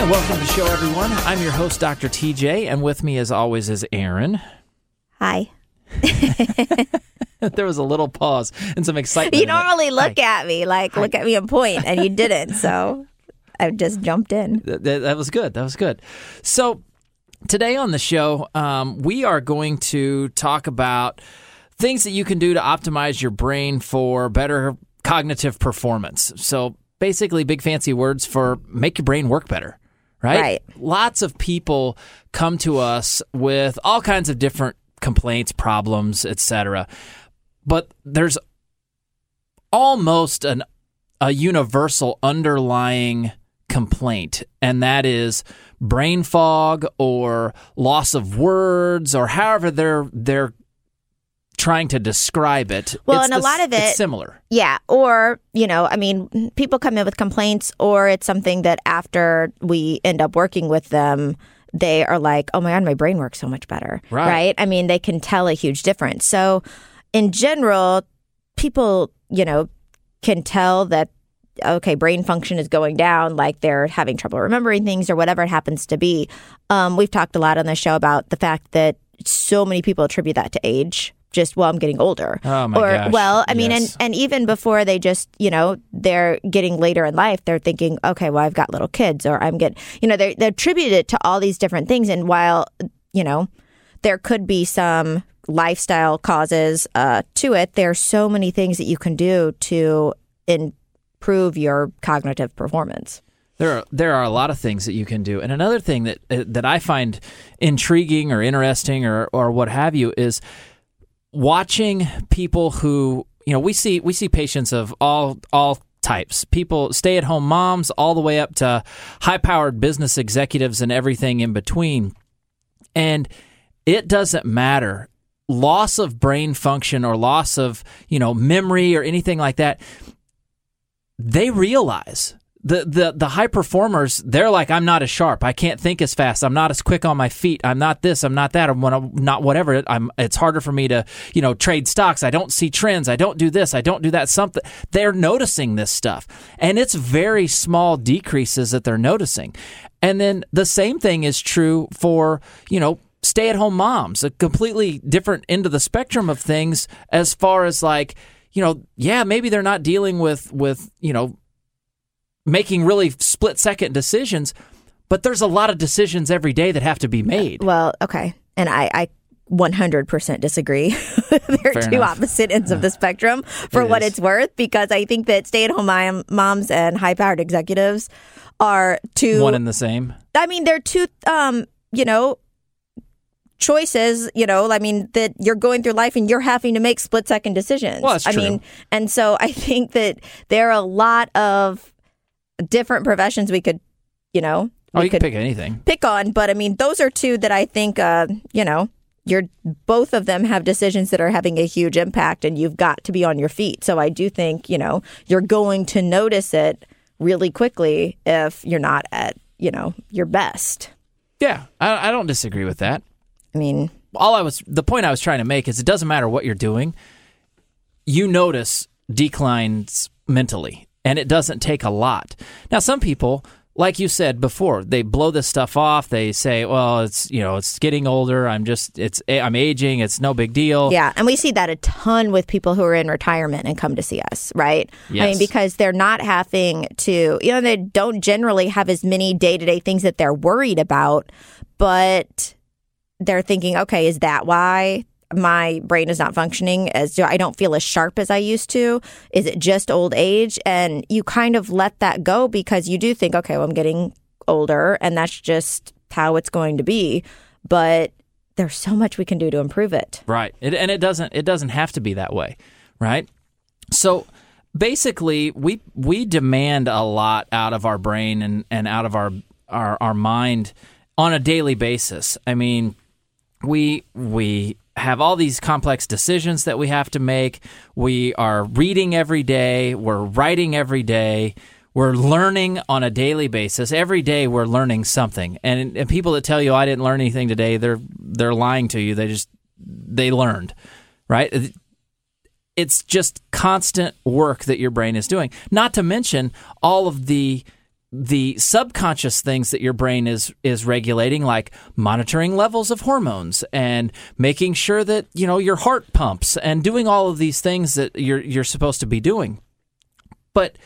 Welcome to the show, everyone. I'm your host, Dr. TJ, and with me, as always, is Aaron. Hi. There was a little pause and some excitement. You normally look at me, look at me and point, and you didn't, so I just jumped in. That was good. That was good. So today on the show, we are going to talk about things that you can do to optimize your brain for better cognitive performance. So basically, big fancy words for make your brain work better. Right? Lots of people come to us with all kinds of different complaints, problems, etc. But there's almost a universal underlying complaint, and that is brain fog or loss of words, or however they're trying to describe it. Well, and a lot of it's similar. Yeah. Or, people come in with complaints, or it's something that after we end up working with them, they are like, oh my God, my brain works so much better. Right? I mean, they can tell a huge difference. So in general, people, can tell that, okay, brain function is going down, like they're having trouble remembering things or whatever it happens to be. We've talked a lot on the show about the fact that so many people attribute that to age. Just, I'm getting older. Oh, my gosh. Well, I mean, and even before they just, they're getting later in life, they're thinking, okay, well, I've got little kids, or I'm getting, they attribute it to all these different things. And while, there could be some lifestyle causes to it, there are so many things that you can do to improve your cognitive performance. There are a lot of things that you can do. And another thing that I find intriguing or interesting or what have you is watching people who, we see patients of all types. People, stay-at-home moms, all the way up to high-powered business executives and everything in between. And it doesn't matter. Loss of brain function or loss of, memory or anything like that, they realize. The high performers, they're like, I'm not as sharp. I can't think as fast. I'm not as quick on my feet. I'm not this. I'm not that. I'm not whatever. It's harder for me to, trade stocks. I don't see trends. I don't do this. I don't do that. Something. They're noticing this stuff. And it's very small decreases that they're noticing. And then the same thing is true for, stay-at-home moms, a completely different end of the spectrum of things as far as like, maybe they're not dealing with making really split-second decisions, but there's a lot of decisions every day that have to be made. Well, okay. And I 100% disagree. They're Fair two enough. opposite ends of the spectrum for what it's worth, because I think that stay-at-home moms and high-powered executives are two... One and the same? I mean, they're two, choices, that you're going through life and you're having to make split-second decisions. Well, that's true. And so I think that there are a lot of different professions we could, you could pick anything. Pick on, but I mean, those are two that I think, both of them have decisions that are having a huge impact, and you've got to be on your feet. So I do think, you're going to notice it really quickly if you're not at, your best. Yeah, I don't disagree with that. I mean, the point I was trying to make is it doesn't matter what you're doing. You notice declines mentally. And it doesn't take a lot. Now, some people, like you said before, they blow this stuff off. They say, well, it's getting older. I'm aging. It's no big deal. Yeah. And we see that a ton with people who are in retirement and come to see us, right? Yes. I mean, because they're not having to, they don't generally have as many day-to-day things that they're worried about, but they're thinking, okay, is that why my brain is not functioning I don't feel as sharp as I used to? Is it just old age? And you kind of let that go because you do think, okay, well, I'm getting older and that's just how it's going to be. But there's so much we can do to improve it. Right. And it doesn't have to be that way. Right. So basically we demand a lot out of our brain and out of our mind on a daily basis. I mean, we have all these complex decisions that we have to make. We are reading every day. We're writing every day. We're learning on a daily basis. Every day we're learning something. And people that tell you, I didn't learn anything today, they're lying to you. They learned, right? It's just constant work that your brain is doing. Not to mention all of the the subconscious things that your brain is regulating, like monitoring levels of hormones and making sure that your heart pumps and doing all of these things that you're supposed to be doing. But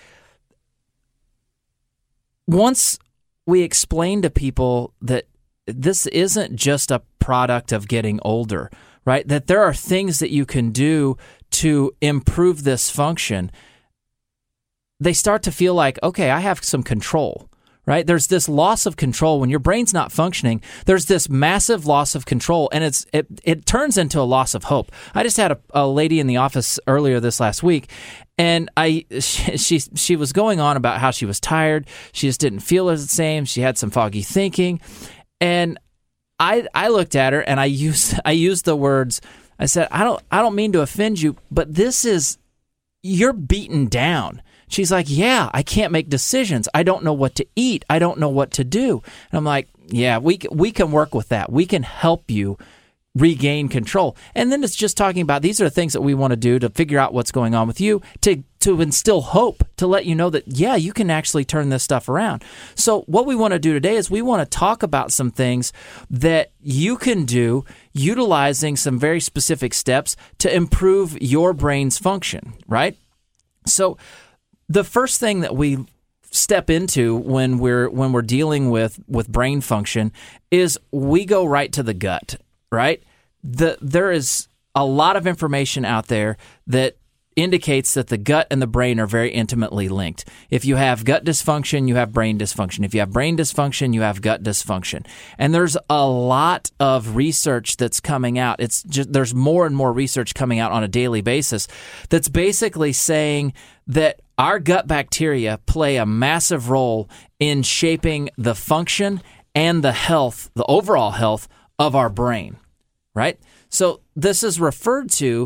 once we explain to people that this isn't just a product of getting older, right? That there are things that you can do to improve this function, they start to feel like, okay, I have some control, right? There's this loss of control. When your brain's not functioning, there's this massive loss of control, and it turns into a loss of hope. I just had a lady in the office earlier this last week, and she was going on about how she was tired. She just didn't feel the same. She had some foggy thinking, and I looked at her and I used the words. I said, I don't mean to offend you, but you're beaten down. She's like, yeah, I can't make decisions. I don't know what to eat. I don't know what to do. And I'm like, yeah, we can work with that. We can help you regain control. And then it's just talking about these are the things that we want to do to figure out what's going on with you, to instill hope, to let you know that, yeah, you can actually turn this stuff around. So what we want to do today is we want to talk about some things that you can do utilizing some very specific steps to improve your brain's function, right? So the first thing that we step into when we're dealing with brain function is we go right to the gut, right? There is a lot of information out there that indicates that the gut and the brain are very intimately linked. If you have gut dysfunction, you have brain dysfunction. If you have brain dysfunction, you have gut dysfunction. And there's a lot of research that's coming out. There's more and more research coming out on a daily basis that's basically saying that our gut bacteria play a massive role in shaping the function and the health, the overall health of our brain, right? So this is referred to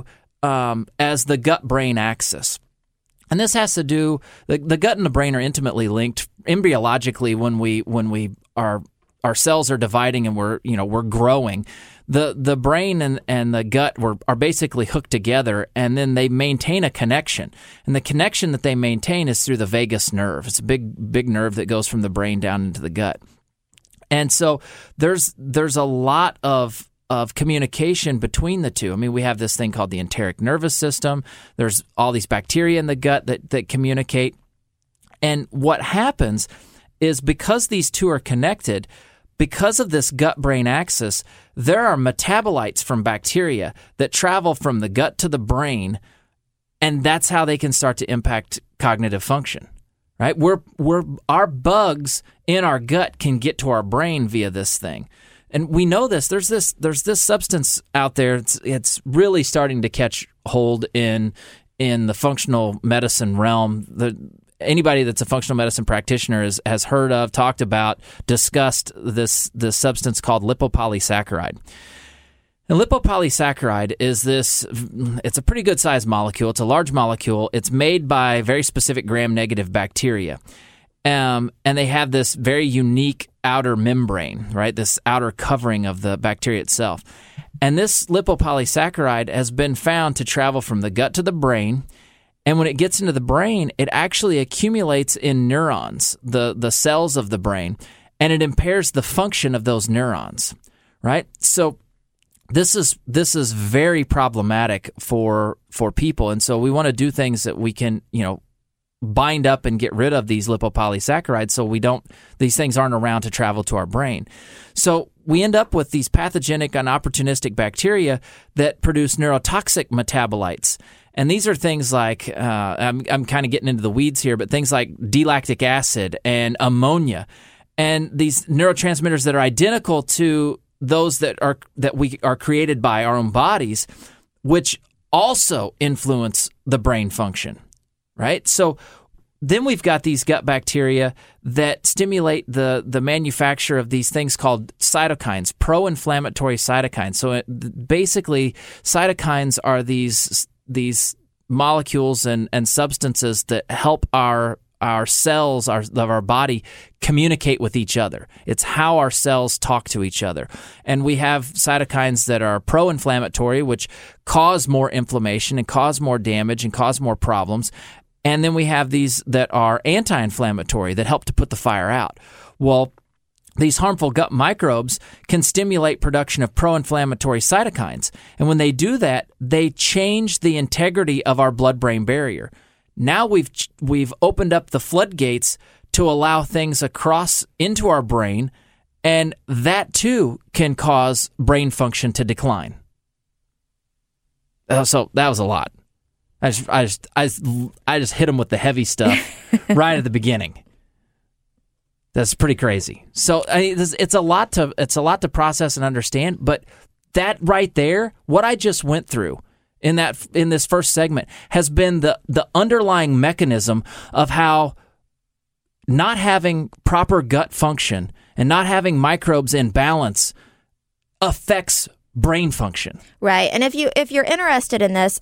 as the gut-brain axis. And this has to do, the gut and the brain are intimately linked embryologically when our cells are dividing and we're growing. The brain and the gut are basically hooked together, and then they maintain a connection. And the connection that they maintain is through the vagus nerve. It's a big nerve that goes from the brain down into the gut. And so there's a lot of communication between the two. I mean, we have this thing called the enteric nervous system. There's all these bacteria in the gut that communicate. And what happens is because these two are connected, because of this gut-brain axis, there are metabolites from bacteria that travel from the gut to the brain, and that's how they can start to impact cognitive function. Right? Our bugs in our gut can get to our brain via this thing. And we know this. There's this substance out there. It's really starting to catch hold in the functional medicine realm. Anybody that's a functional medicine practitioner has heard of, talked about, discussed this substance called lipopolysaccharide. And lipopolysaccharide is it's a pretty good sized molecule. It's a large molecule. It's made by very specific gram-negative bacteria. And they have this very unique outer membrane, right? This outer covering of the bacteria itself. And this lipopolysaccharide has been found to travel from the gut to the brain. And when it gets into the brain, it actually accumulates in neurons, the cells of the brain, and it impairs the function of those neurons, right? So this is very problematic for people. And so we want to do things that we can, bind up and get rid of these lipopolysaccharides so these things aren't around to travel to our brain. So we end up with these pathogenic and opportunistic bacteria that produce neurotoxic metabolites. And these are things like, I'm kind of getting into the weeds here, but things like D-lactic acid and ammonia, and these neurotransmitters that are identical to those that we are created by our own bodies, which also influence the brain function. Right? So then we've got these gut bacteria that stimulate the manufacture of these things called cytokines, pro-inflammatory cytokines. So basically, cytokines are these molecules and substances that help our cells of our body communicate with each other. It's how our cells talk to each other. And we have cytokines that are pro-inflammatory, which cause more inflammation and cause more damage and cause more problems. And then we have these that are anti-inflammatory that help to put the fire out. Well, these harmful gut microbes can stimulate production of pro-inflammatory cytokines. And when they do that, they change the integrity of our blood-brain barrier. Now we've opened up the floodgates to allow things across into our brain, and that too can cause brain function to decline. So that was a lot. I just hit them with the heavy stuff right at the beginning. That's pretty crazy. So it's a lot to process and understand. But that right there, what I just went through in this first segment, has been the underlying mechanism of how not having proper gut function and not having microbes in balance affects brain function. Right. And if you're interested in this,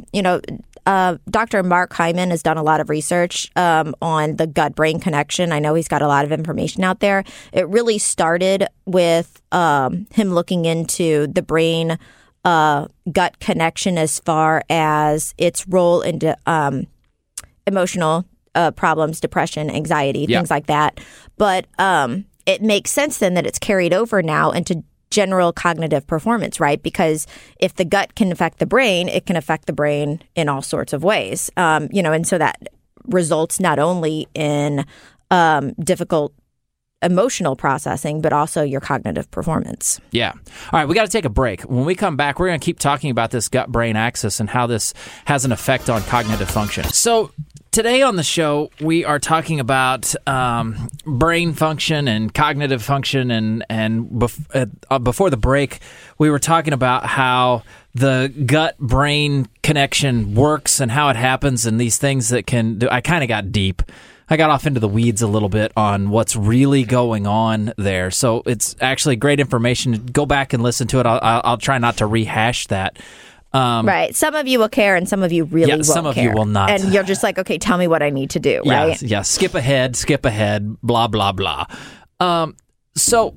Dr. Mark Hyman has done a lot of research on the gut-brain connection. I know he's got a lot of information out there. It really started with him looking into the brain gut connection as far as its role into emotional problems, depression, anxiety, things like that. But it makes sense then that it's carried over now into general cognitive performance, right? Because if the gut can affect the brain, it can affect the brain in all sorts of ways. And so that results not only in difficult emotional processing, but also your cognitive performance. Yeah. All right, we got to take a break. When we come back, we're going to keep talking about this gut-brain axis and how this has an effect on cognitive function. So today on the show, we are talking about brain function and cognitive function, and before the break, we were talking about how the gut-brain connection works and how it happens and these things that can do. I kind of got deep. I got off into the weeds a little bit on what's really going on there. So it's actually great information. Go back and listen to it. I'll try not to rehash that. Right. Some of you will care and some of you really won't care. Some of you will not. And you're just like, okay, tell me what I need to do, right? Yeah. Skip ahead, blah, blah, blah. So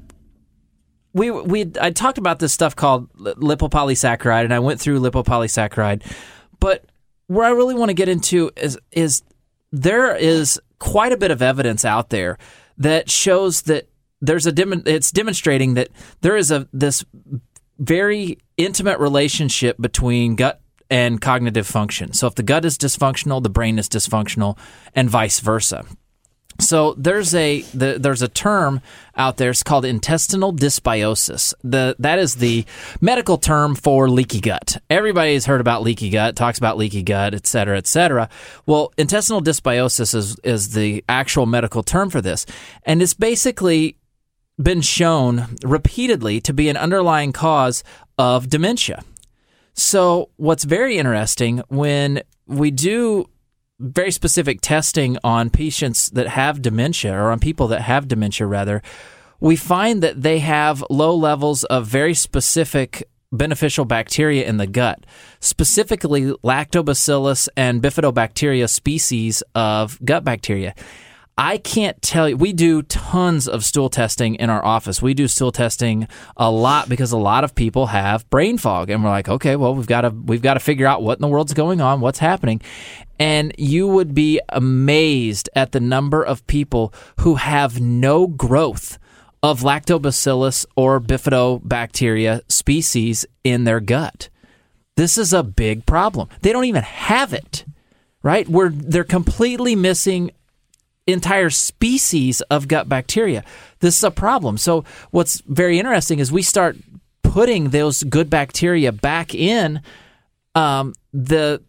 I talked about this stuff called lipopolysaccharide, and I went through lipopolysaccharide. But where I really want to get into is there is quite a bit of evidence out there that shows that it's demonstrating that there is this very intimate relationship between gut and cognitive function. So if the gut is dysfunctional, the brain is dysfunctional, and vice versa. So there's a term out there. It's called intestinal dysbiosis. That is the medical term for leaky gut. Everybody's heard about leaky gut, talks about leaky gut, et cetera, et cetera. Well, intestinal dysbiosis is the actual medical term for this, and it's basically been shown repeatedly to be an underlying cause of dementia. So what's very interesting, when we do very specific testing on patients that have dementia, or on people that have dementia rather, we find that they have low levels of very specific beneficial bacteria in the gut, specifically lactobacillus and bifidobacteria species of gut bacteria. I can't tell you, we do tons of stool testing in our office. We do stool testing a lot because a lot of people have brain fog, and we're like, okay, well, we've got to figure out what in the world's going on, what's happening. And you would be amazed at the number of people who have no growth of lactobacillus or bifidobacteria species in their gut. This is a big problem. They don't even have it, right? They're completely missing entire species of gut bacteria. This is a problem. So what's very interesting is we start putting those good bacteria back in, the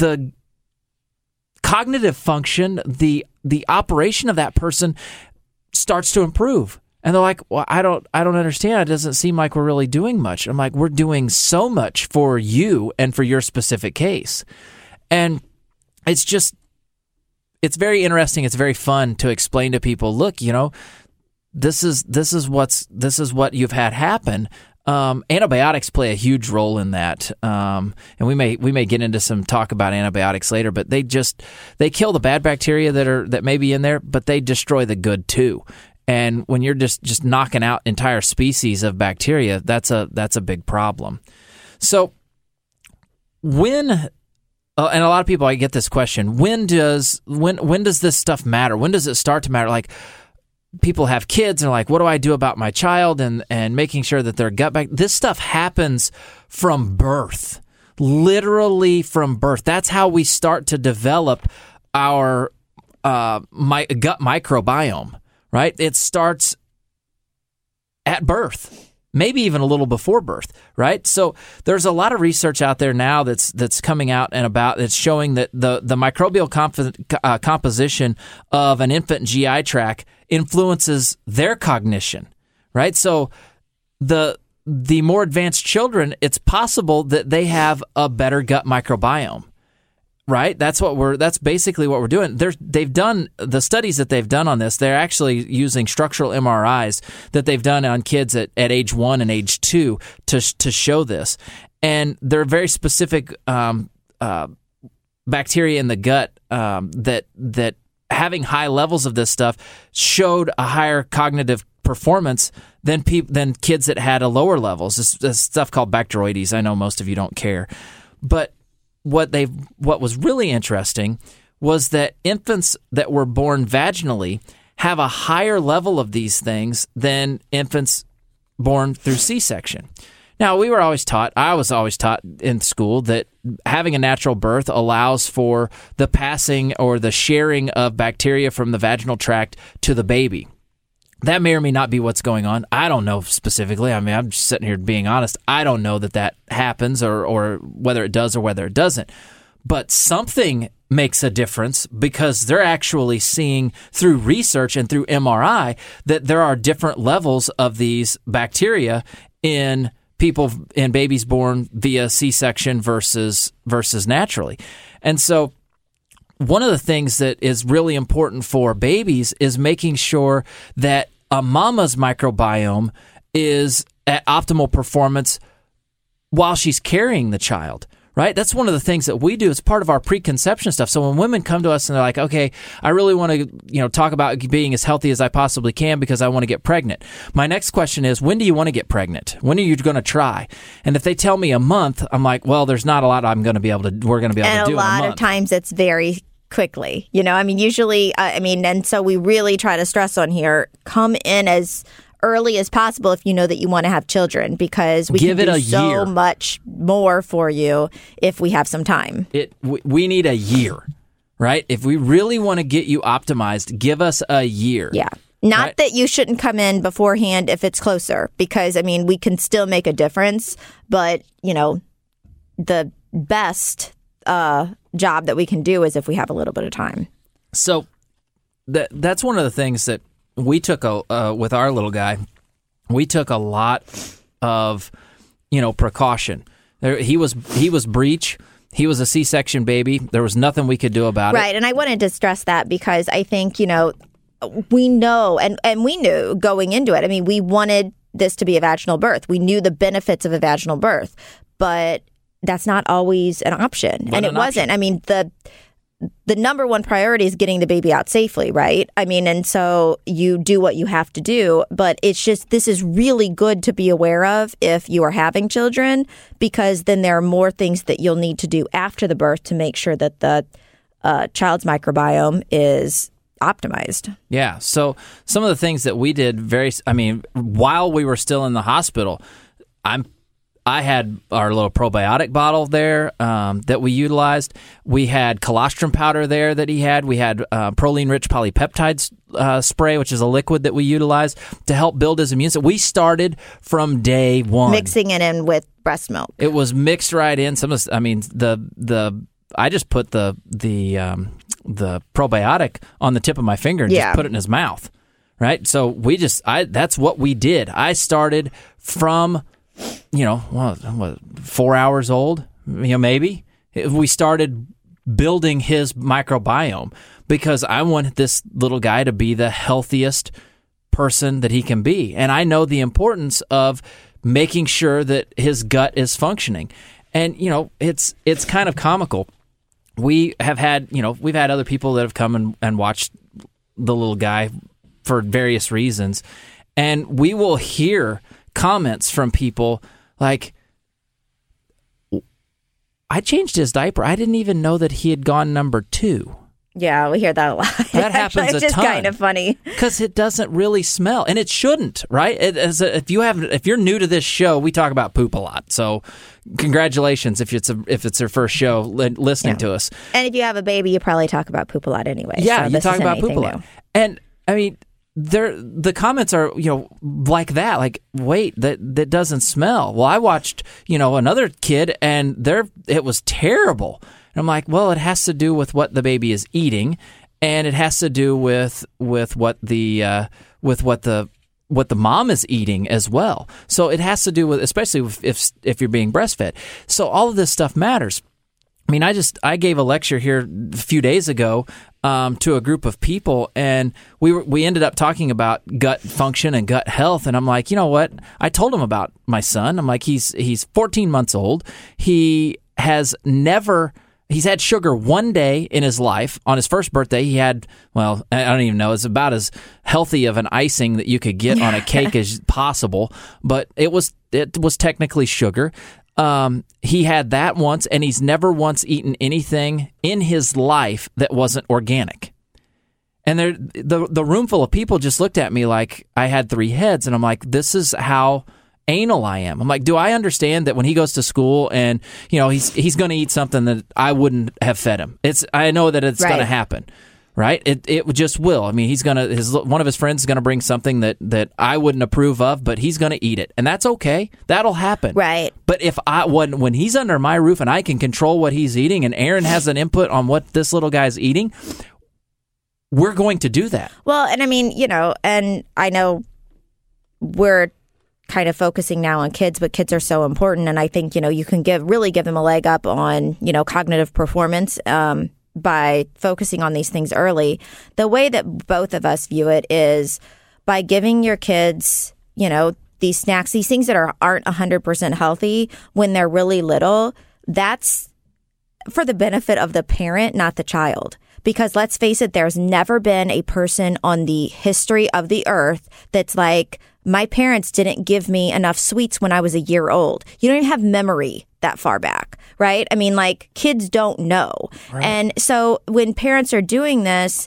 cognitive function, the operation of that person starts to improve. And they're like, well, I don't understand. It doesn't seem like we're really doing much. I'm like, we're doing so much for you and for your specific case. And it's very interesting. It's very fun to explain to people, look, this is what you've had happen. Antibiotics play a huge role in that. And we may get into some talk about antibiotics later, but they kill the bad bacteria that may be in there, but they destroy the good too. And when you're just knocking out entire species of bacteria, that's a big problem. So when and a lot of people, I get this question: when does this stuff matter? When does it start to matter? Like, people have kids and are like, what do I do about my child, and making sure that their gut back. This stuff happens from birth, literally from birth. That's how we start to develop our gut microbiome, right? It starts at birth, maybe even a little before birth, right? So there's a lot of research out there now that's coming out and that's showing that the microbial composition of an infant GI tract influences their cognition, right? So the more advanced children, it's possible that they have a better gut microbiome, right? That's basically what we're doing. They've done the studies that they've done on this. They're actually using structural MRIs that they've done on kids at age 1 and age 2 to show this. And there are very specific bacteria in the gut that having high levels of this stuff showed a higher cognitive performance than kids that had a lower levels. This stuff called Bacteroides. I know most of you don't care, but what was really interesting was that infants that were born vaginally have a higher level of these things than infants born through C-section. Now, I was always taught in school that having a natural birth allows for the passing or the sharing of bacteria from the vaginal tract to the baby. That may or may not be what's going on. I don't know specifically. I mean, I'm just sitting here being honest. I don't know that happens or whether it does or whether it doesn't. But something makes a difference because they're actually seeing through research and through MRI that there are different levels of these bacteria in babies born via C-section versus naturally. And so one of the things that is really important for babies is making sure that a mama's microbiome is at optimal performance while she's carrying the child, right? That's one of the things that we do as part of our preconception stuff. So when women come to us and they're like, okay, I really want to, talk about being as healthy as I possibly can because I want to get pregnant. My next question is, when do you want to get pregnant? When are you going to try? And if they tell me a month, I'm like, well, there's not a lot we're going to be able to do in a month. And a lot of times it's very quickly, usually, and so we really try to stress on here, come in as early as possible if you know that you want to have children, because we can do so much more for you if we have some time. We need a year, right? If we really want to get you optimized, give us a year. Yeah. Not that you shouldn't come in beforehand if it's closer, because, we can still make a difference, but, the best job that we can do is if we have a little bit of time. So that's one of the things that we took with our little guy. We took a lot of precaution. He was breech. He was a C-section baby. There was nothing we could do about it. Right, and I wanted to stress that because I think we know and we knew going into it. We wanted this to be a vaginal birth. We knew the benefits of a vaginal birth, but that's not always an option. And it wasn't. The number one priority is getting the baby out safely, right? And so you do what you have to do, but it's just, this is really good to be aware of if you are having children, because then there are more things that you'll need to do after the birth to make sure that the child's microbiome is optimized. Yeah. So some of the things that we did while we were still in the hospital, I had our little probiotic bottle there that we utilized. We had colostrum powder there that he had. We had proline-rich polypeptide spray, which is a liquid that we utilized to help build his immune system. We started from day one. Mixing it in with breast milk. It was mixed right in. I just put the probiotic on the tip of my finger and just put it in his mouth, right? So that's what we did. I started from 4 hours old, maybe. We started building his microbiome because I wanted this little guy to be the healthiest person that he can be. And I know the importance of making sure that his gut is functioning. And, it's kind of comical. We've had other people that have come and watched the little guy for various reasons. And we will hear comments from people like, I changed his diaper. I didn't even know that he had gone number 2. Yeah, we hear that a lot. That happens it's just kind of funny because it doesn't really smell, and it shouldn't, right? If you're new to this show, we talk about poop a lot. So, congratulations if it's your first show listening to us. And if you have a baby, you probably talk about poop a lot anyway. Yeah, so you talk about poop a lot, and I mean, the comments are like that. Like, wait, that doesn't smell. Well, I watched another kid, and it was terrible. And I'm like, well, it has to do with what the baby is eating, and it has to do with what the mom is eating as well. So it has to do with, especially if you're being breastfed. So all of this stuff matters. I mean, I gave a lecture here a few days ago to a group of people, and we ended up talking about gut function and gut health. And I'm like, you know what? I told him about my son. I'm like, he's 14 months old. He's had sugar one day in his life. On his first birthday, he had, well, I don't even know, it's about as healthy of an icing that you could get on a cake as possible, but it was technically sugar. He had that once, and he's never once eaten anything in his life that wasn't organic. And the room full of people just looked at me like I had 3 heads, and I'm like, this is how anal I am. I'm like, do I understand that when he goes to school and he's going to eat something that I wouldn't have fed him? I know that it's going to happen, right? It just will. I mean, one of his friends is going to bring something that I wouldn't approve of, but he's going to eat it, and that's okay. That'll happen, right? But if when he's under my roof and I can control what he's eating, and Aaron has an input on what this little guy's eating, we're going to do that. Well, and I mean, and I know we're kind of focusing now on kids, but kids are so important. And I think, you can really give them a leg up on, cognitive performance by focusing on these things early. The way that both of us view it is by giving your kids, these snacks, these things that aren't 100% healthy when they're really little. That's for the benefit of the parent, not the child. Because let's face it, there's never been a person on the history of the earth that's like, my parents didn't give me enough sweets when I was a year old. You don't even have memory that far back, right? I mean, like, kids don't know. Right. And so when parents are doing this,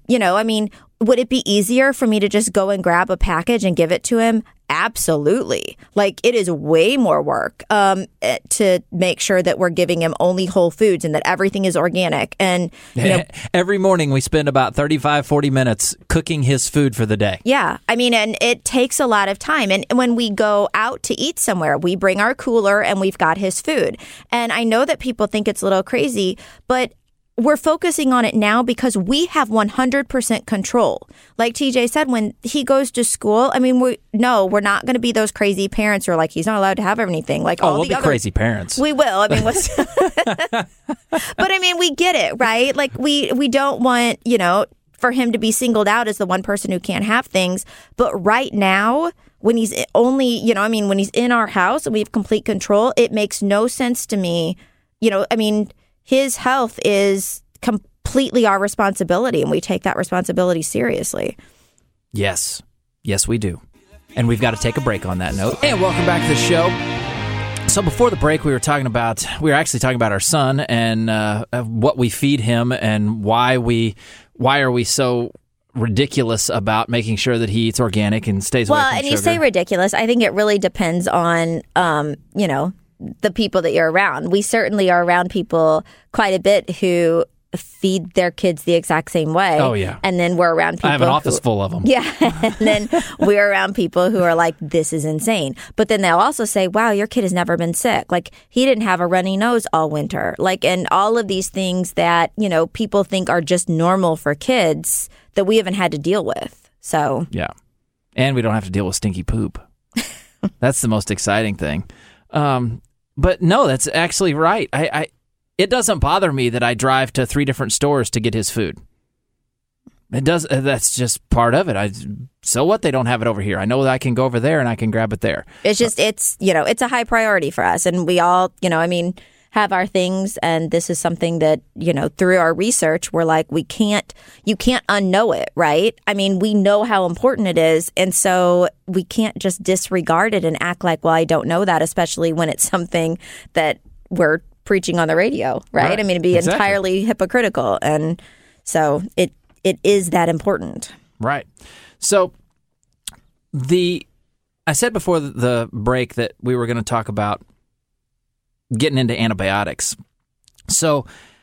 would it be easier for me to just go and grab a package and give it to him? Absolutely. Like, it is way more work to make sure that we're giving him only whole foods and that everything is organic. And every morning we spend about 35-40 minutes cooking his food for the day. Yeah. I mean, and it takes a lot of time. And when we go out to eat somewhere, we bring our cooler and we've got his food. And I know that people think it's a little crazy, but we're focusing on it now because we have 100% control. Like TJ said, when he goes to school, I mean, we're not going to be those crazy parents who are like, he's not allowed to have everything. Like, we'll be crazy parents. We will. I mean, but I mean, we get it, right? Like, we don't want, for him to be singled out as the one person who can't have things. But right now, when he's only, when he's in our house and we have complete control, it makes no sense to me. His health is completely our responsibility, and we take that responsibility seriously. Yes. Yes, we do. And we've got to take a break on that note. And welcome back to the show. So before the break, we were actually talking about our son and what we feed him and why are we so ridiculous about making sure that he eats organic and stays away from sugar. Well, and you say ridiculous. I think it really depends on, the people that you're around. We certainly are around people quite a bit who feed their kids the exact same way. Oh, yeah. And then we're around people I have an office full of them. Yeah. And then we're around people who are like, this is insane. But then they'll also say, wow, your kid has never been sick. Like, he didn't have a runny nose all winter. Like, and all of these things that, people think are just normal for kids that we haven't had to deal with. So. Yeah. And we don't have to deal with stinky poop. That's the most exciting thing. But no, that's actually right. It doesn't bother me that I drive to 3 different stores to get his food. It does. That's just part of it. So what? They don't have it over here. I know that I can go over there and I can grab it there. It's just, it's a high priority for us. And we all, have our things. And this is something that, through our research, we're like, you can't unknow it, right? I mean, we know how important it is. And so we can't just disregard it and act like, well, I don't know that, especially when it's something that we're preaching on the radio, right? I mean, it'd be entirely hypocritical. And so it is that important. Right. So I said before the break that we were going to talk about getting into antibiotics. So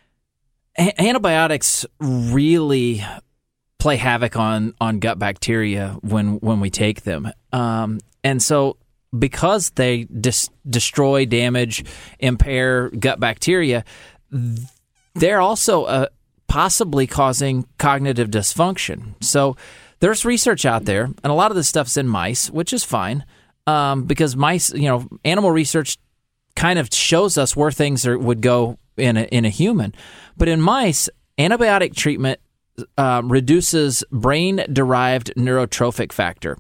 antibiotics really play havoc on gut bacteria when we take them. And so because they destroy, damage, impair gut bacteria, they're also possibly causing cognitive dysfunction. So there's research out there, and a lot of this stuff's in mice, which is fine, because mice, animal research kind of shows us where things would go in a human. But in mice, antibiotic treatment reduces brain-derived neurotrophic factor,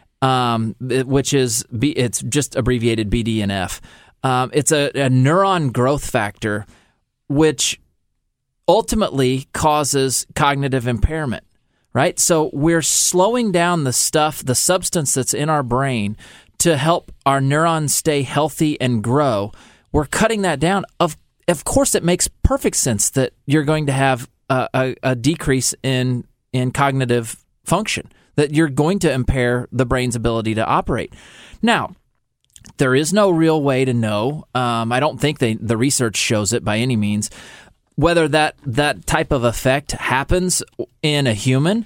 which is it's just abbreviated BDNF. It's a neuron growth factor, which ultimately causes cognitive impairment. Right? So we're slowing down the substance that's in our brain to help our neurons stay healthy and grow. We're cutting that down. Of course, it makes perfect sense that you're going to have a decrease in cognitive function, that you're going to impair the brain's ability to operate. Now, there is no real way to know. I don't think the research shows it by any means, whether that type of effect happens in a human,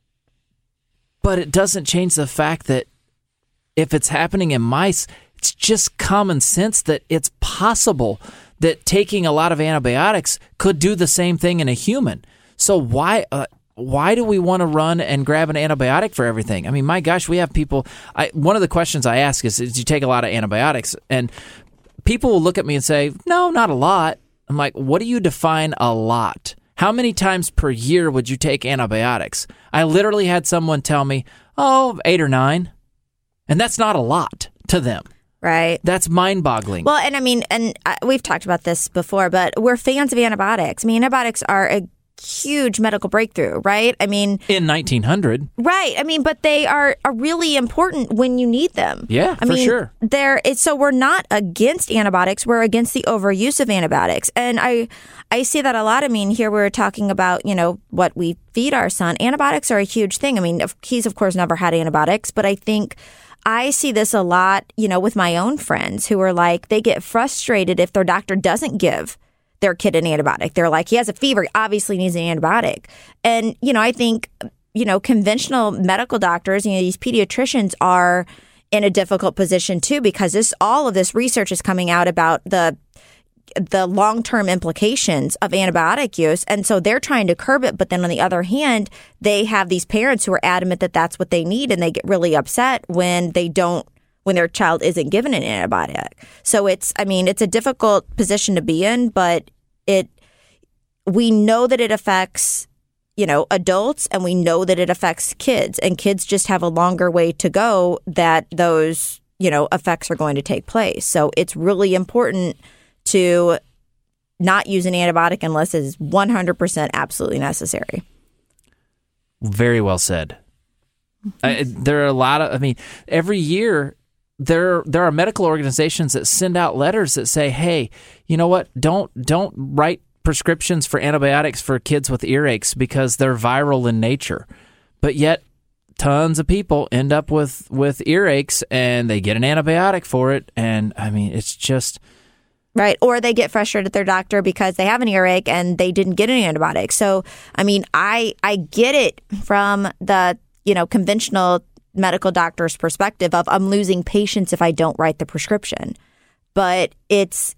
but it doesn't change the fact that if it's happening in mice, it's just common sense that it's possible that taking a lot of antibiotics could do the same thing in a human. So why do we want to run and grab an antibiotic for everything? I mean, my gosh, we have people. One of the questions I ask is, did you take a lot of antibiotics? And people will look at me and say, no, not a lot. I'm like, what do you define a lot? How many times per year would you take antibiotics? I literally had someone tell me, 8 or 9. And that's not a lot to them. Right. That's mind-boggling. Well, and I mean, we've talked about this before, but we're fans of antibiotics. I mean, antibiotics are a huge medical breakthrough, right? I mean, in 1900. Right. I mean, but they are really important when you need them. Yeah, for sure. So we're not against antibiotics. We're against the overuse of antibiotics. And I see that a lot. I mean, here we're talking about, what we feed our son. Antibiotics are a huge thing. I mean, he's, of course, never had antibiotics, but I think I see this a lot, with my own friends who are like, they get frustrated if their doctor doesn't give their kid an antibiotic. They're like, he has a fever, he obviously needs an antibiotic. And, I think, conventional medical doctors, these pediatricians are in a difficult position too, because all of this research is coming out about the long-term implications of antibiotic use. And so they're trying to curb it. But then on the other hand, they have these parents who are adamant that that's what they need. And they get really upset when their child isn't given an antibiotic. So it's a difficult position to be in, but we know that it affects, adults, and we know that it affects kids, and kids just have a longer way to go that those, effects are going to take place. So it's really important to not use an antibiotic unless it is 100% absolutely necessary. Very well said. There are a lot of, every year, there are medical organizations that send out letters that say, hey, you know what? Don't write prescriptions for antibiotics for kids with earaches because they're viral in nature. But yet tons of people end up with earaches and they get an antibiotic for it. And it's just... Right. Or they get frustrated at their doctor because they have an earache and they didn't get an antibiotic. So, I get it from the, conventional medical doctor's perspective of I'm losing patients if I don't write the prescription. But it's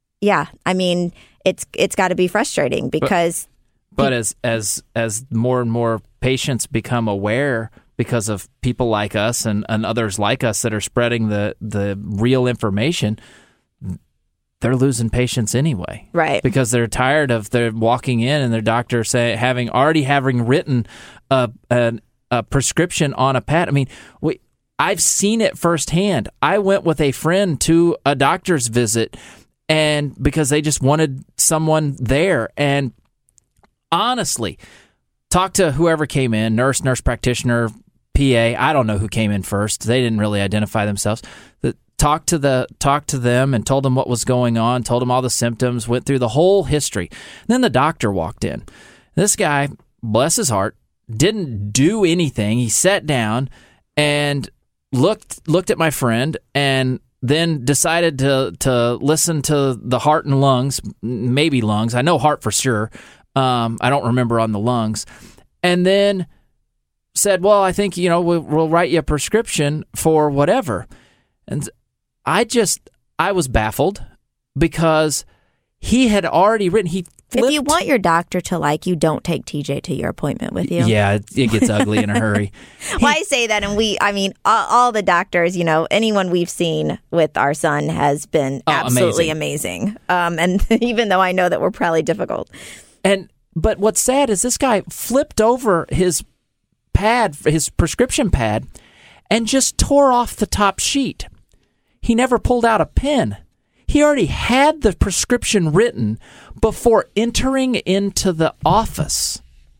got to be frustrating because. But as more and more patients become aware because of people like us and others like us that are spreading the real information, they're losing patients anyway. Right. Because they're tired of their walking in and their doctor having written a prescription on a pad. I've seen it firsthand. I went with a friend to a doctor's visit and because they just wanted someone there. And honestly, talk to whoever came in, nurse practitioner, PA. I don't know who came in first. They didn't really identify themselves. talked to them and told them what was going on, told them all the symptoms, went through the whole history. Then the doctor walked in. This guy, bless his heart, didn't do anything. He sat down and looked at my friend and then decided to listen to the heart and lungs, maybe lungs. I know heart for sure. I don't remember on the lungs. And then said, well, I think, we'll write you a prescription for whatever. And I was baffled because he had already written, if you want your doctor to like you, don't take TJ to your appointment with you. Yeah, it gets ugly in a hurry. Well, I say that, and all the doctors, anyone we've seen with our son has been absolutely amazing. And even though I know that we're probably difficult. But what's sad is this guy flipped over his prescription pad, and just tore off the top sheet. He never pulled out a pen. He already had the prescription written before entering into the office.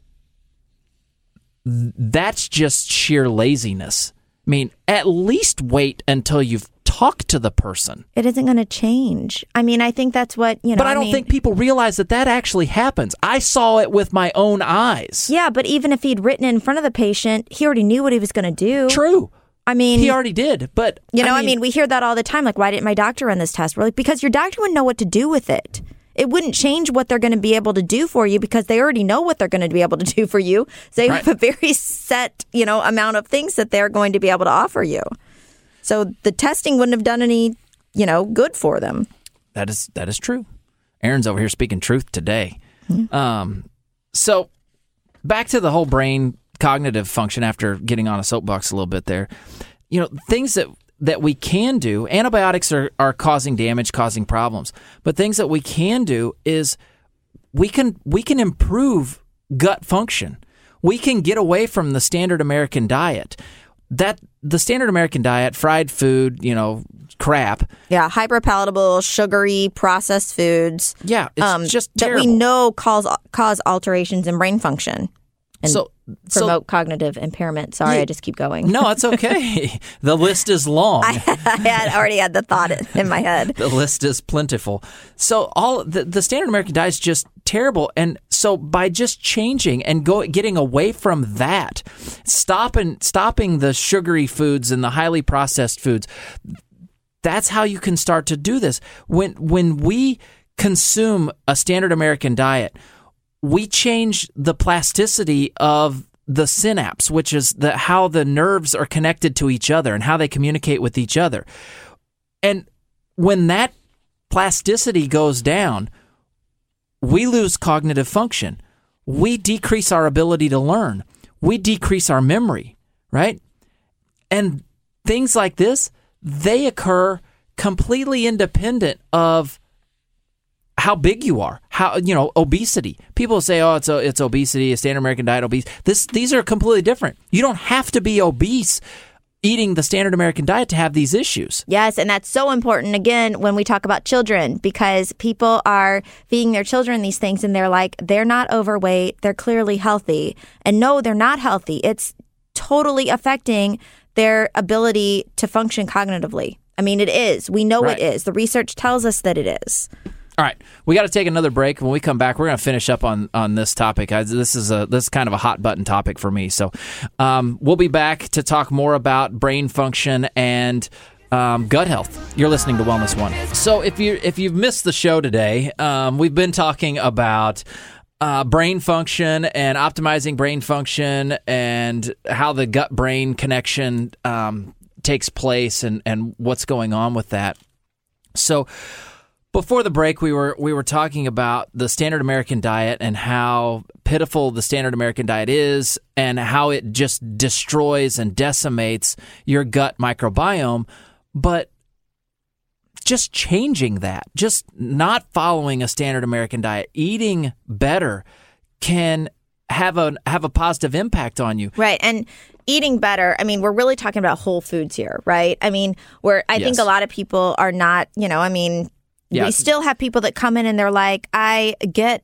That's just sheer laziness. I mean, at least wait until you've talked to the person. It isn't going to change. I mean, I think that's what, But I don't think people realize that actually happens. I saw it with my own eyes. Yeah, but even if he'd written in front of the patient, he already knew what he was going to do. True. I mean, he already did, but we hear that all the time. Like, why didn't my doctor run this test? We're like, because your doctor wouldn't know what to do with it. It wouldn't change what they're going to be able to do for you because they already know what they're going to be able to do for you. So they have a very set, amount of things that they're going to be able to offer you. So the testing wouldn't have done any, good for them. That is true. Aaron's over here speaking truth today. Mm-hmm. So back to the whole brain cognitive function after getting on a soapbox a little bit there. Things that we can do, antibiotics are causing damage, causing problems. But things that we can do is we can improve gut function. We can get away from the standard American diet. That the standard American diet, fried food, crap. Yeah, hyperpalatable, sugary, processed foods. Yeah, it's just terrible. That we know cause alterations in brain function. And promote cognitive impairment. Sorry, I just keep going. No, it's okay. The list is long. I had already had the thought in my head. The list is plentiful. So the standard American diet is just terrible. And so by just changing and getting away from that, stopping the sugary foods and the highly processed foods, that's how you can start to do this. When we consume a standard American diet, we change the plasticity of the synapse, which is how the nerves are connected to each other and how they communicate with each other. And when that plasticity goes down, we lose cognitive function. We decrease our ability to learn. We decrease our memory, right? And things like this, they occur completely independent of how big you are, obesity. People say, oh, it's obesity, a standard American diet, obese. These are completely different. You don't have to be obese eating the standard American diet to have these issues. Yes, and that's so important, again, when we talk about children, because people are feeding their children these things and they're like, they're not overweight, they're clearly healthy. And no, they're not healthy. It's totally affecting their ability to function cognitively. I mean, it is. We know it is. The research tells us that it is. All right, we got to take another break. When we come back, we're going to finish up on this topic. This is kind of a hot button topic for me. So we'll be back to talk more about brain function and gut health. You're listening to Wellness One. So if you've missed the show today, we've been talking about brain function and optimizing brain function and how the gut-brain connection takes place and what's going on with that. So before the break, we were talking about the standard American diet and how pitiful the standard American diet is and how it just destroys and decimates your gut microbiome. But just changing that, just not following a standard American diet, eating better can have a positive impact on you. Right. And eating better, I mean, we're really talking about whole foods here, right? I mean, I think a lot of people are not, we still have people that come in and they're like, I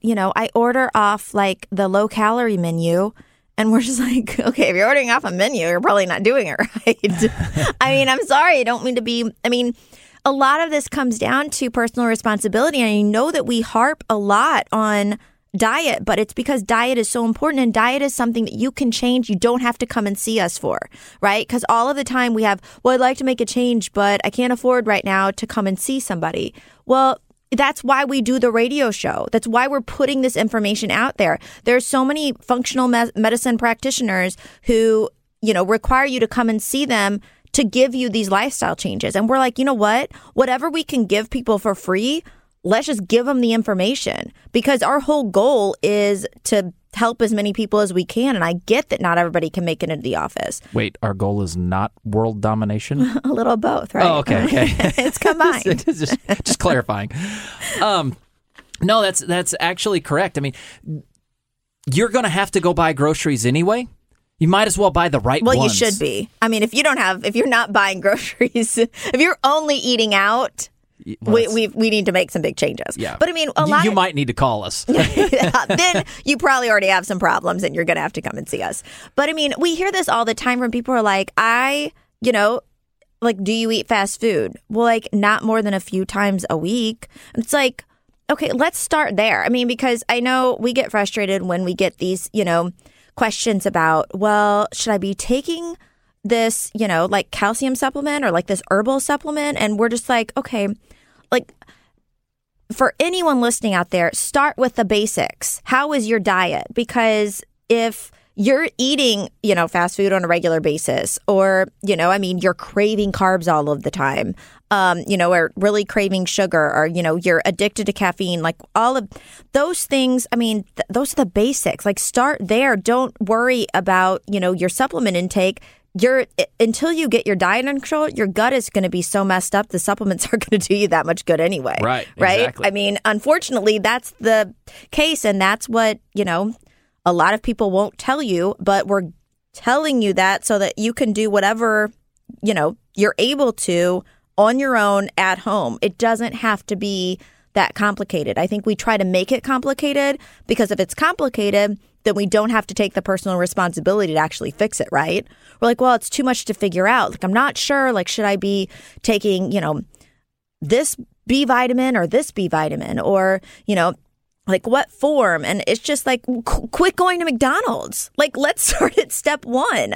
order off like the low calorie menu. And we're just like, okay, if you're ordering off a menu, you're probably not doing it right. I mean, I'm sorry. I don't mean to be, a lot of this comes down to personal responsibility. And I know that we harp a lot on diet, but it's because diet is so important, and diet is something that you can change. You don't have to come and see us for, right? Because all of the time we have, well, I'd like to make a change, but I can't afford right now to come and see somebody. Well, that's why we do the radio show. That's why we're putting this information out there. There's so many functional medicine practitioners who, require you to come and see them to give you these lifestyle changes. And we're like, you know what? Whatever we can give people for free, let's just give them the information, because our whole goal is to help as many people as we can. And I get that not everybody can make it into the office. Wait, our goal is not world domination? A little of both, right? Oh, okay. It's combined. just clarifying. No, that's actually correct. I mean, you're going to have to go buy groceries anyway. You might as well buy the right ones. Well, you should be. I mean, if you're not buying groceries, if you're only eating out, we need to make some big changes. Yeah. But I mean, you might need to call us. Then you probably already have some problems and you're going to have to come and see us. But I mean, we hear this all the time from people who are like, do you eat fast food? Well, like not more than a few times a week. And it's like, okay, let's start there. I mean, because I know we get frustrated when we get these, questions about, well, should I be taking this, like calcium supplement or like this herbal supplement? And we're just like, okay, like for anyone listening out there, start with the basics. How is your diet? Because if you're eating, fast food on a regular basis, or, you're craving carbs all of the time, or really craving sugar, or, you're addicted to caffeine, like all of those things. I mean, those are the basics. Like start there. Don't worry about, your supplement intake. Until you get your diet under control, your gut is going to be so messed up, the supplements aren't going to do you that much good anyway. Right. Exactly. I mean, unfortunately, that's the case. And that's what, a lot of people won't tell you, but we're telling you that so that you can do whatever, you're able to on your own at home. It doesn't have to be that complicated. I think we try to make it complicated because if it's complicated, then we don't have to take the personal responsibility to actually fix it, right? We're like, well, it's too much to figure out. Like, I'm not sure. Like, should I be taking, this B vitamin or this B vitamin or, like what form? And it's just like, quit going to McDonald's. Like, let's start at step one.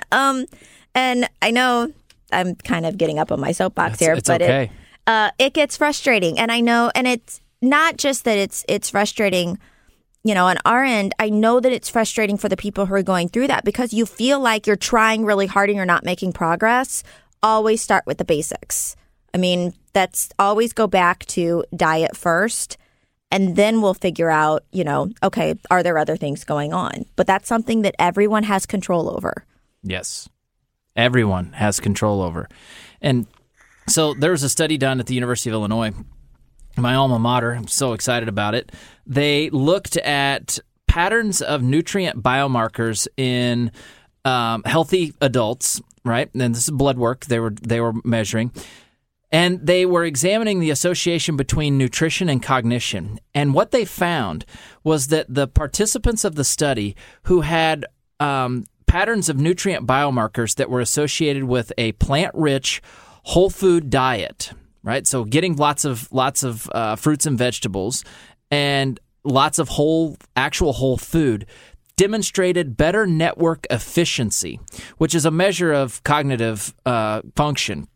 And I know I'm kind of getting up on my soapbox here, but okay. It gets frustrating. And I know, and it's not just that it's frustrating, on our end. I know that it's frustrating for the people who are going through that because you feel like you're trying really hard and you're not making progress. Always start with the basics. I mean, that's always go back to diet first. And then we'll figure out, okay, are there other things going on? But that's something that everyone has control over. Yes, everyone has control over. And so there was a study done at the University of Illinois, my alma mater. I'm so excited about it. They looked at patterns of nutrient biomarkers in healthy adults, right? And this is blood work they were measuring. And they were examining the association between nutrition and cognition. And what they found was that the participants of the study who had patterns of nutrient biomarkers that were associated with a plant-rich, whole food diet, right? So getting lots of fruits and vegetables and lots of actual whole food demonstrated better network efficiency, which is a measure of cognitive function.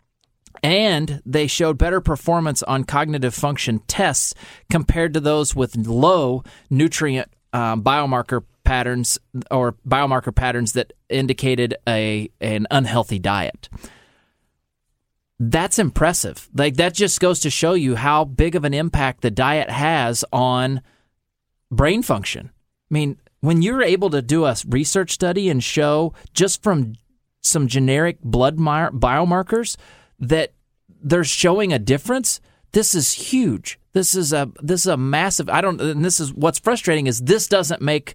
And they showed better performance on cognitive function tests compared to those with low nutrient biomarker patterns or biomarker patterns that indicated an unhealthy diet. That's impressive. Like, that just goes to show you how big of an impact the diet has on brain function. I mean, when you're able to do a research study and show just from some generic blood biomarkers that they're showing a difference, this is huge. This is a massive. And this is what's frustrating is this doesn't make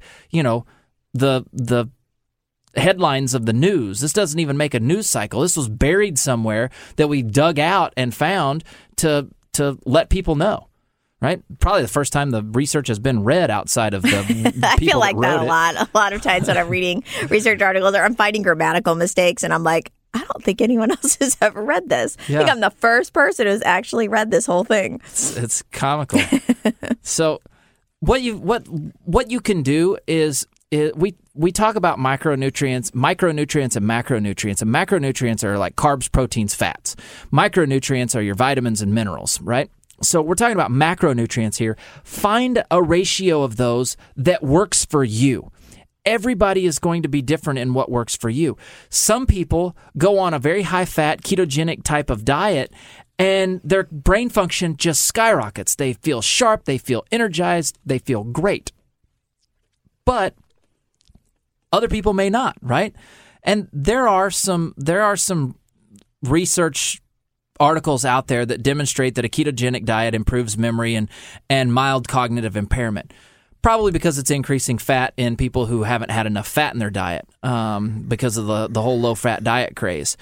the headlines of the news. This doesn't even make a news cycle. This was buried somewhere that we dug out and found to let people know. Right? Probably the first time the research has been read outside of the people I feel like that wrote that a lot. A lot of times when I'm reading research articles or I'm finding grammatical mistakes and I'm like, I don't think anyone else has ever read this. Yeah. I think I'm the first person who's actually read this whole thing. It's comical. So what you can do is we talk about micronutrients and macronutrients. And macronutrients are like carbs, proteins, fats. Micronutrients are your vitamins and minerals, right? So we're talking about macronutrients here. Find a ratio of those that works for you. Everybody is going to be different in what works for you. Some people go on a very high-fat, ketogenic type of diet, and their brain function just skyrockets. They feel sharp, they feel energized, they feel great. But other people may not, right? And there are some research articles out there that demonstrate that a ketogenic diet improves memory and mild cognitive impairment. Probably because it's increasing fat in people who haven't had enough fat in their diet because of the whole low-fat diet craze.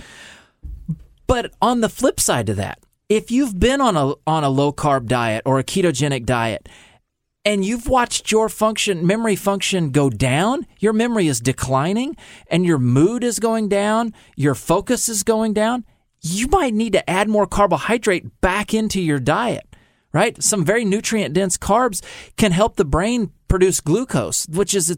But on the flip side to that, if you've been on a low-carb diet or a ketogenic diet and you've watched your memory function go down, your memory is declining, and your mood is going down, your focus is going down, you might need to add more carbohydrate back into your diet. Right? Some very nutrient-dense carbs can help the brain produce glucose, which is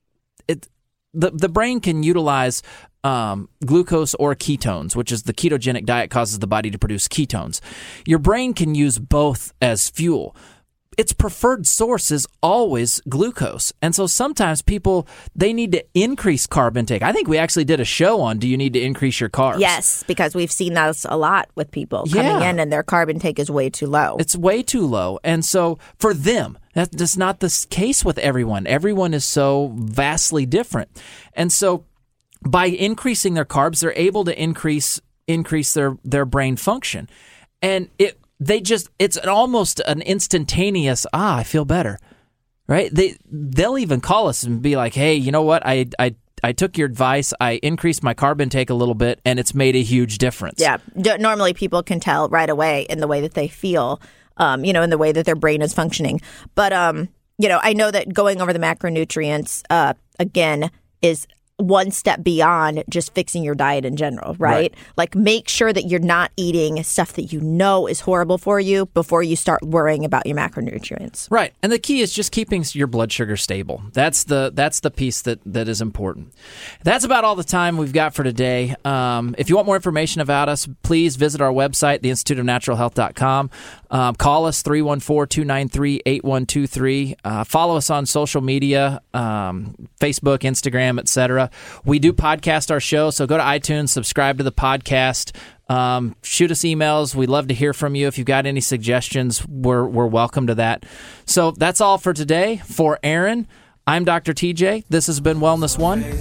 the brain can utilize glucose or ketones, which is the ketogenic diet causes the body to produce ketones. Your brain can use both as fuel. Its preferred source is always glucose. And so sometimes people, they need to increase carb intake. I think we actually did a show on, do you need to increase your carbs? Yes, because we've seen that a lot with people coming in and their carb intake is way too low. It's way too low. And so for them, that's not the case with everyone. Everyone is so vastly different. And so by increasing their carbs, they're able to increase their brain function. And it's almost an instantaneous, I feel better, right? They'll even call us and be like, hey, you know what? I took your advice. I increased my carb intake a little bit, and it's made a huge difference. Yeah. Normally people can tell right away in the way that they feel, in the way that their brain is functioning. But, I know that going over the macronutrients, again, is one step beyond just fixing your diet in general, right? Like make sure that you're not eating stuff that you know is horrible for you before you start worrying about your macronutrients. Right. And the key is just keeping your blood sugar stable. That's the piece that is important. That's about all the time we've got for today. If you want more information about us, please visit our website, theinstituteofnaturalhealth.com. Call us 314-293-8123. Follow us on social media, Facebook, Instagram, etc. We do podcast our show, so go to iTunes, subscribe to the podcast, shoot us emails. We'd love to hear from you. If you've got any suggestions, we're welcome to that. So that's all for today. For Aaron, I'm Dr. TJ. This has been Wellness One.